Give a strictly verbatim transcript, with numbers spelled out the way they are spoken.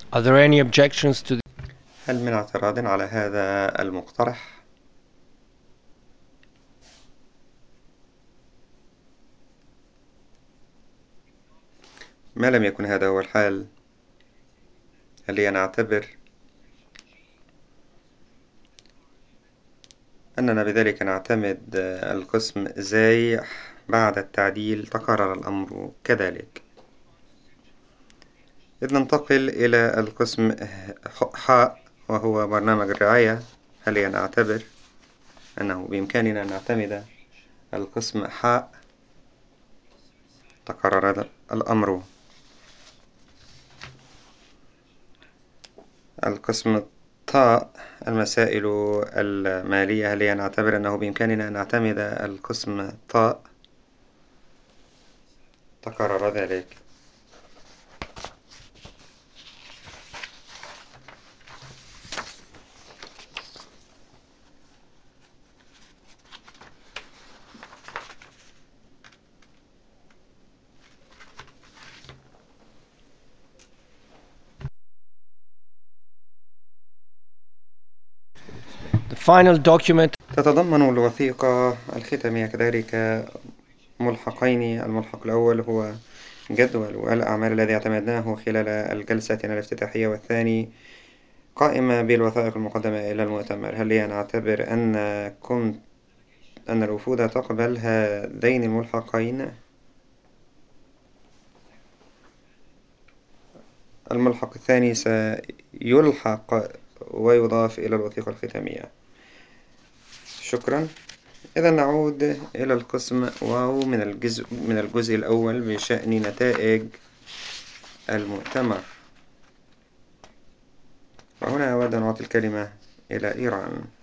Are there any objections to هل من اعتراض على هذا المقترح؟ ما لم يكن هذا هو الحال، هل نعتبر أننا بذلك نعتمد القسم زي بعد التعديل تكرر الأمر كذلك. إذ ننتقل إلى القسم حاء وهو برنامج الرعاية. هل نعتبر أنه بإمكاننا أن نعتمد القسم حاء؟ تكرر الأمر. القسم طاء المسائل المالية. هل نعتبر أنه بإمكاننا أن نعتمد القسم طاء؟ تكرر ذلك. the final document? تتضمن الوثيقة الختامية كذلك ملحقين. الملحق الأول هو جدول الأعمال الذي اعتمدناه خلال الجلساتنا الافتتاحية، والثاني قائمة بالوثائق المقدمة إلى المؤتمر. هل نعتبر أن كنت أن الوفود تقبل هذين الملحقين؟ الملحق الثاني سيلحق ويضاف إلى الوثيقة الختامية. شكرا. إذا نعود إلى القسم واو من الجزء من الجزء الأول بشأن نتائج المؤتمر. وهنا أود أن أعطي الكلمة إلى إيران.